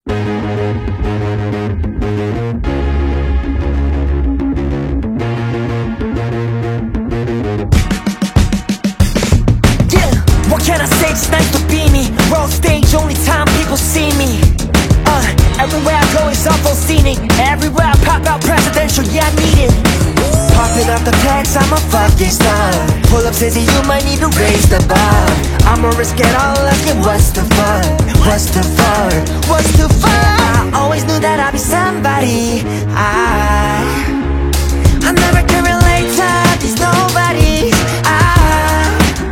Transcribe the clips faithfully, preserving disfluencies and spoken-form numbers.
What can I say, it's nice to be me. World stage, only time people see me. uh, Everywhere I go it's awful scenic. Everywhere I pop out presidential, yeah I need it. Popping up the packs, I'm a fucking star. Pull up says you might need to raise the bar. I'ma risk it all, asking what's the fun? What's the fun? What's the fun? I always knew that I'd be somebody. I I never can relate to these nobodies. I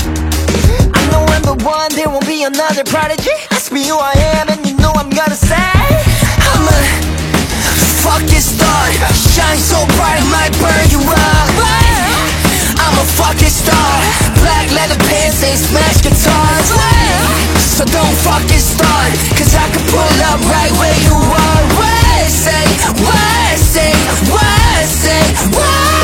One, there won't be another prodigy. Ask me who I am and you know I'm gonna say I'm a fucking star. Shine so bright I might burn you up. I'm a fucking star. Black leather pants and smash guitars. So don't fucking start, cause I can pull up right where you are. What say, what say, what say, what?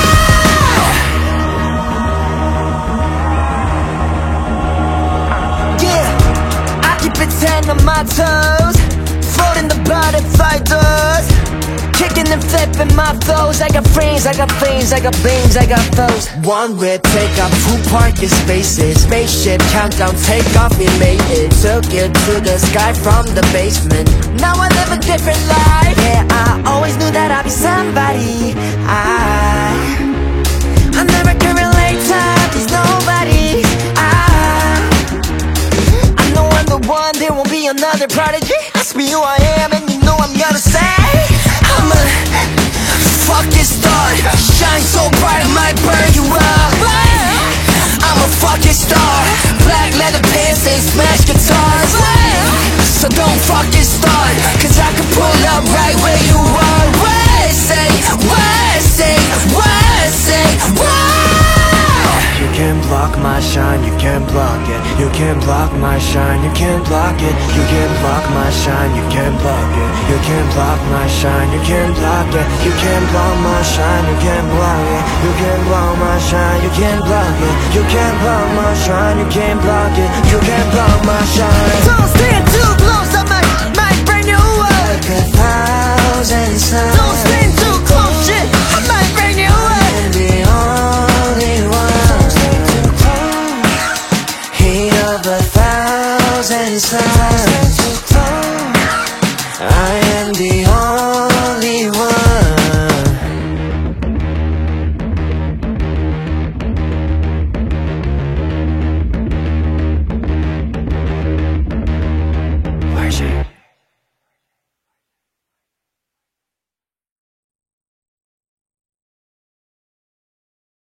Ten on my toes, floating the butterfly doors, kicking and flipping my flows. I got frames, I got flames, I got beams, I got foes. One whip, take off, two parking spaces. Spaceship, countdown, take off, we made it. Took it to the sky from the basement. Now I live a different life. Yeah, I always knew that I'd be somebody. I I never can relate to these nobodies. I One, there won't be another prodigy. Ask me who I am and you know I'm gonna say I'm a fucking star. Shine so bright I might burn you up. I'm a fucking star. Black leather pants and smash guitars. So don't fucking start, cause I can pull up right where you are. What say, what say, what say, what? You can't block my shine, you can't block it. You can't block my shine, you can't block it. You can't block my shine, you can't block it. You can't block my shine, you can't block it. You can't block my shine, you can't block it. You can't block my shine, you can't block it. You can't block my shine, you can't block it. You can't block my shine. Don't stand